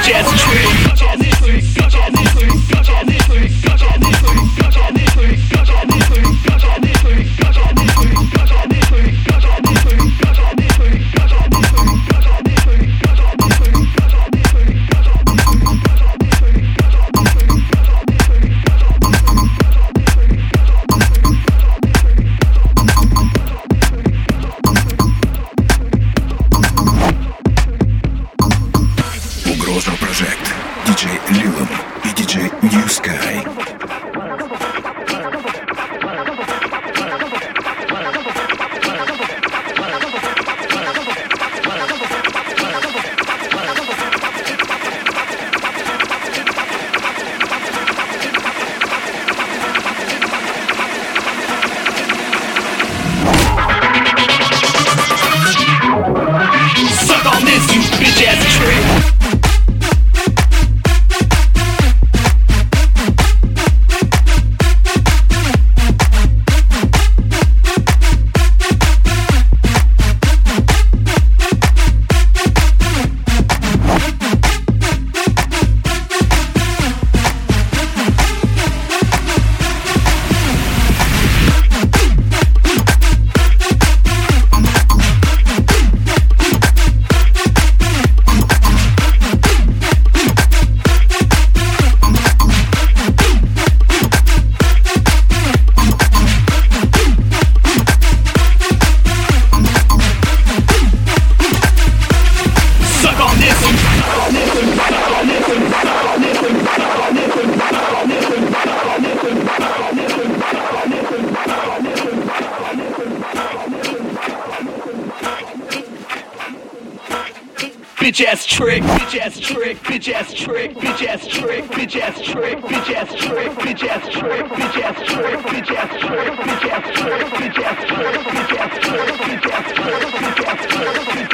Bitch ass trick, bitch ass trick, bitch ass trick, bitch ass trick, bitch ass trick, bitch ass trick, bitch ass trick, bitch ass trick, bitch ass trick, bitch ass trick, bitch ass trick, bitch ass trick, bitch ass trick, bitch ass trick, bitch ass trick, bitch